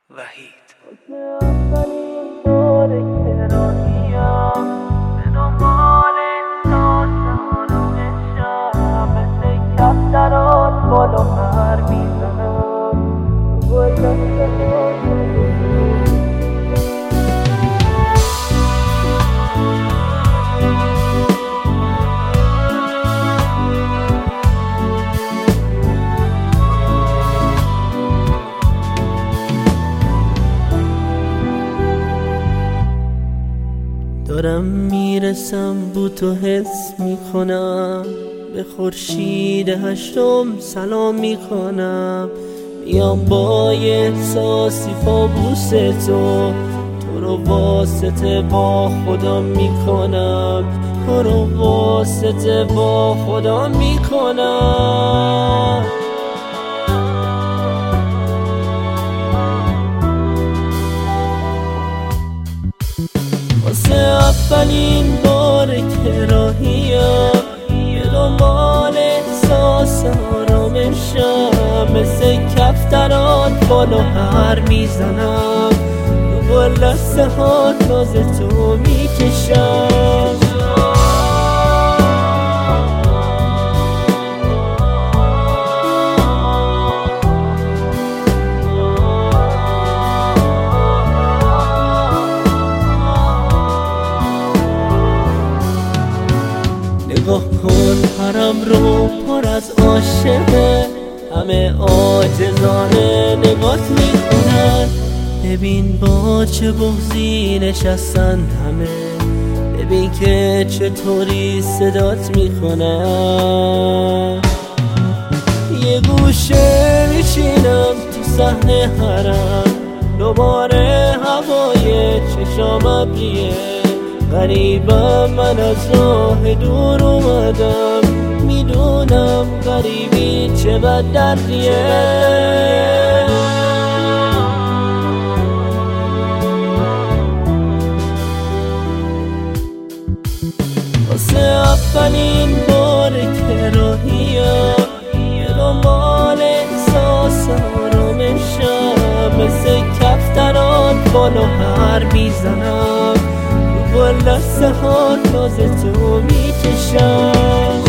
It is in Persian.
وحید. اولین بار که راهیم به دنبال احساس آرامشم، مثل کفتران بالا پر میزنم دارم میرسم بو تو حس میکنم، به خورشید هشتم سلام میکنم. میام با یه احساسی فابوس تو رو واسطه با خدا میکنم، تو رو واسطه با خدا میکنم. واسه اولین بار که راهیم به دنبال احساس آرامشم، مثل کفتران بالا پر میزنم، با لسه ها ناز تو میکشم. نگاه کن حرم رو پر از عاشقه، همه عاجزانه نگات میکنن. ببین با چه بغضی نشستن همه، ببین که چطوری صدات میکنن. یه گوشه میشینم تو صحنه حرم، دوباره هوای چشام ابریه. غریبم من از راه دور اومدم، میدونم غریبی چه بد دردیه. واسه اولین بار که راهیم به دنبال احساس آرامشم، مثل کفتران بالا پر میزنم، با لسه ها ناز تو میکشم.